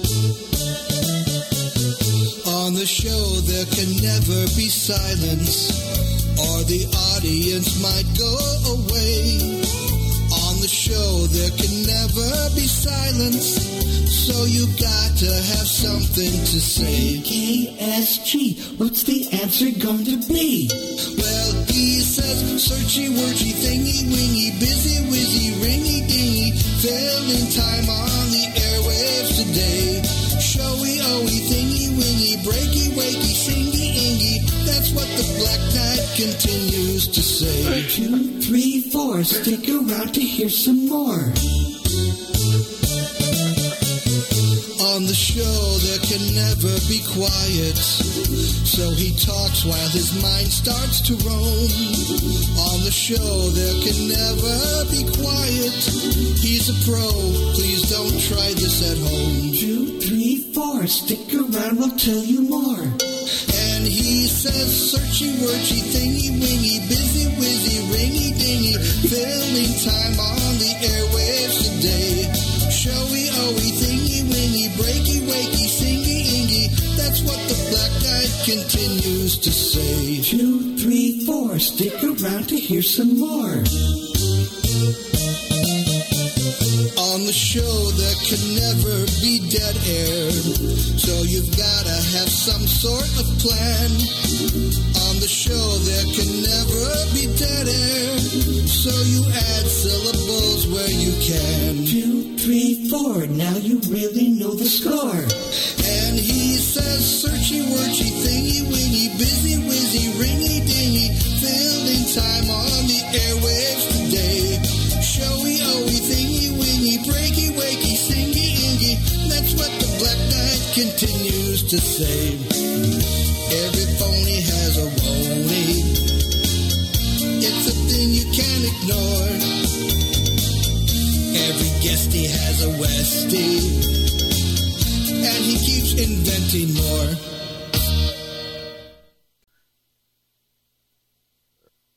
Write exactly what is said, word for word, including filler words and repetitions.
On the show there can never be silence, or the audience might go away. On the show there can never be silence, so you got to have something to say. K S G, what's the answer going to be? Well, he says, searchy, wordy, thingy, wingy, busy, wizzy, ringy, dingy, filling time on the airwaves today. Showy, owy, thingy, wingy, breaky, wakey, singy, ingy, that's what the Black Knight continues to say. Two, three, four, stick around to hear some more. On the show there can never be quiet, so he talks while his mind starts to roam. On the show there can never be quiet, he's a pro, please don't try this at home. Two, three, four, stick around, we'll tell you more. And he says, searchy, wordy, thingy, wingy, busy, wizzy, ringy, dingy, filling time on the airwaves today. Showy, owy, thingy, wingy, breaky, wakey, singy, ingy, that's what the Black Knight continues to say. Two, three, four, stick around to hear some more. On the show there can never be dead air, so you've gotta have some sort of plan. On the show there can never be dead air, so you add syllables where you can. Two, three, four, now you really know the score. And he says, searchy, wordy, thingy, wingy, busy, wizzy, ringy, dingy, filling time on the airwaves today. Showy, owy, thingy, wingy, breaky, wakey, singy, ingy, that's what the Black Knight continues to say. Every phony has a wony, it's a thing you can't ignore. Every guestie has a westie, and he keeps inventing more.